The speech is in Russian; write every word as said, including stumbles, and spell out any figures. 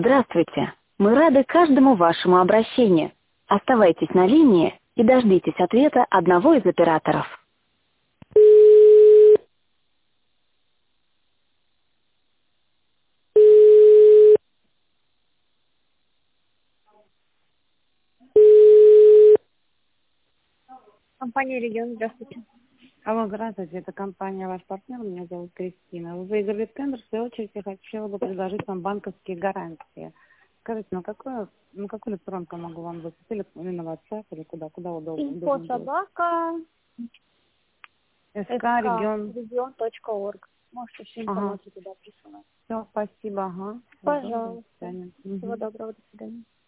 Здравствуйте. Мы рады каждому вашему обращению. Оставайтесь на линии и дождитесь ответа одного из операторов. Компания «Регион», здравствуйте. Алло, здравствуйте, это компания «Ваш партнер», меня зовут Кристина. Вы выиграли тендер, в свою очередь я хотела бы предложить вам банковские гарантии. Скажите, на какую, на какую электронку могу вам выписать? Или на WhatsApp, или куда? Куда удобно? Инфо собака СК, регион. регион точка орг. Можете всю информацию Ага. туда присылать. Все, спасибо, ага. Пожалуйста. До свидания. Всего доброго, до свидания.